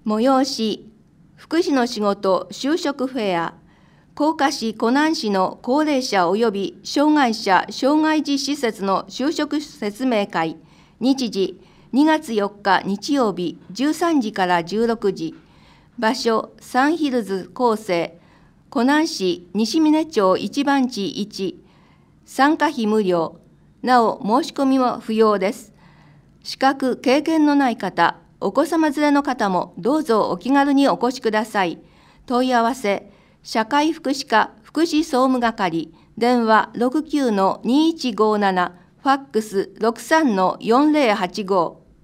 催し、福祉の仕事就職フェア、甲賀市湖南市の高齢者及び障害者障害児施設の就職説明会、日時2月4日日曜日13時から16時、場所サンヒルズ構成、湖南市西峰町一番地1、参加費無料、なお申し込みも不要です。資格経験のない方、お子様連れの方もどうぞお気軽にお越しください。問い合わせ、社会福祉課福祉総務係、電話 69-2157、ファックス 63-4085。